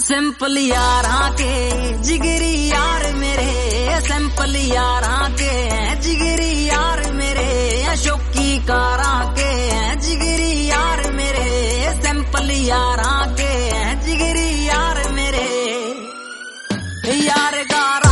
simple यारां के जिगरी यार मेरे, सिंपल यारां के जिगरी यार मेरे, शौकी कारां के जिगरी यार मेरे, सिंपल यारां के जिगरी यार मेरे, यार गारा